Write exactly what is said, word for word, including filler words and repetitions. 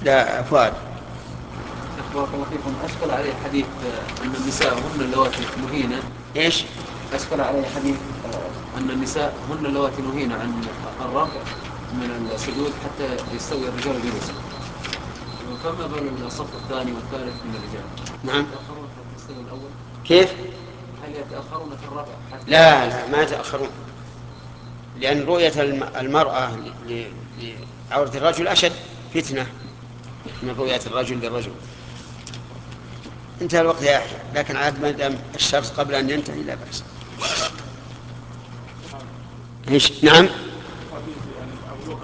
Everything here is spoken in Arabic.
لا فؤاد. بارك الله فيكم. أشكل علي حديث آه، أن النساء هن اللواتي نهين. إيش؟ أشكل علي حديث آه، أن النساء هن اللواتي نهين عن الرفع من السجود حتى يستوي الرجال جلوسا. فما بال الصف الثاني والثالث من الرجال؟ نعم. يتأخرون حتى يستوي الأول؟ كيف؟ هل يتأخرون في الرفع حتى؟ لا لا ما يتأخرون، لأن رؤية الم- المرأة ل- لعورة الرجل أشد فتنة من رؤية الرجل للرجل. انتهى الوقت يا أحيى، لكن عاد ما دام الشرط قبل أن ينتهي لا بأس. إيش؟ نعم.